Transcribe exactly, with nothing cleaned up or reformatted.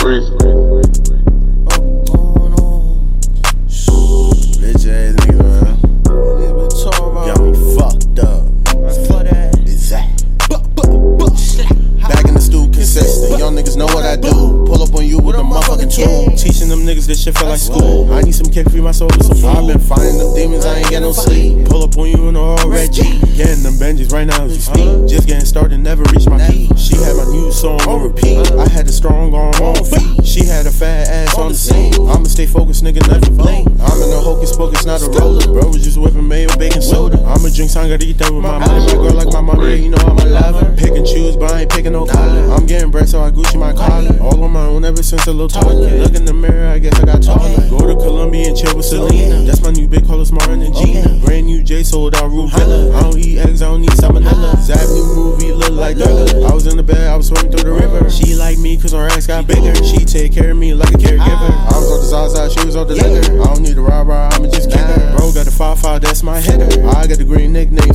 crazy. Bitch ass nigga, man. Got me fucked up. Is that? Back in the stool, consistent. Young niggas know what I do. Pull up on you with a motherfucking tool. Teaching them niggas this shit feel like school. I need some cake, free my soul with some food. I've been fighting them demons, I ain't get no sleep. Pull up on you in a all red G. Getting them Benjis right now as we speak. Just getting started, never reached my peak. She had my new song on repeat. I had a strong arm on feet. She had a fat ass on the scene. I'ma stay focused, nigga, never blink. I'm in a hocus pocus, not a roller. Bro was just whipping mayo, baking soda. I'ma drink sangria with my money. My girl like my money, you know I'm a lover. Pick and choose, but I ain't picking no color. I'm getting bread, so I Gucci my collar. All on my own ever since a little taller. Look in the mirror, I guess I got taller. Go to Colombia and chill with Selena. That's my new big color, smarter than Gina. Brand new J sold out Ruvilla. I don't eat eggs, I don't need salmonella. Zap new movie, look like Thriller. I was in the bed, I was swimming through the river. She like me cause her ass got bigger. She take care of me like a caregiver. I was on the Zaza, she was on the liquor. I don't need a rah rah, I'ma just kick her. Bro got the five five, that's my hitter. I got the green nickname.